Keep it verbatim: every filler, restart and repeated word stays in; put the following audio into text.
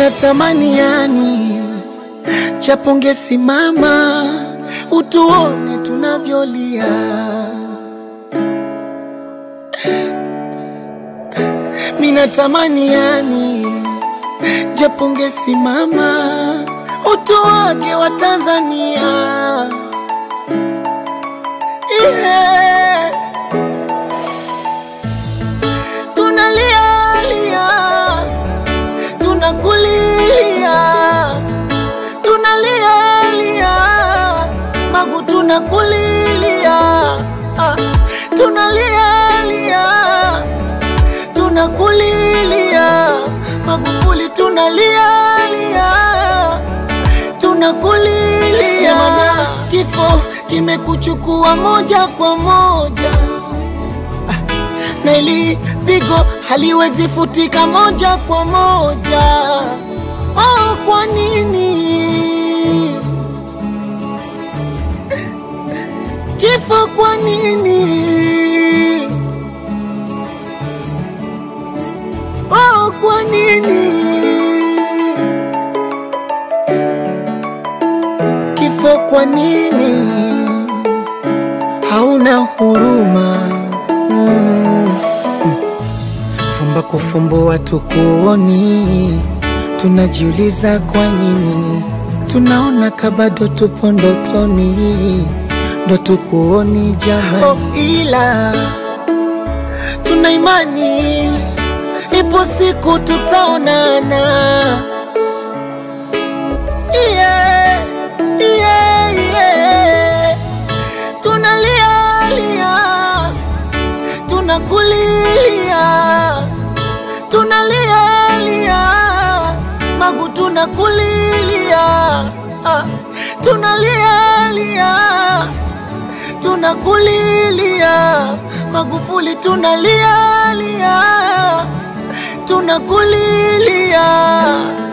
Minatamani yani chaponge simama utuone tunavyolia. Minatamani yani japonge simama utuage wa Tanzania. Yeah. Tunalia lia, tunakulia, tunalia lia, Magu tunakulilia. Ah, tunalia lia, tunakulilia, Magufuli tunalia lia, tunakulilia. Maana kifo kimekuchukua moja kwa moja, na ili pigo haliwezi futika moja kwa moja. Oh, kwa nini kifo, kwa nini? Oh, kwa nini kifo, kwa nini? Hauna huruma. mm. Fumba kufumbua tukuoni, tunajiuliza kwa nini. Tunaona kabado tupo ndotoni, ndo tukuoni jamani. Oh, ila tuna imani ipo siku tutaonana. Yeah, yeah, yeah. Tunalia lia, tunakulia, tunalia lia, Magu tunakulilia. Ah, tunalia lia, tunakulilia, Magufuli tunalia lia, tunakulilia.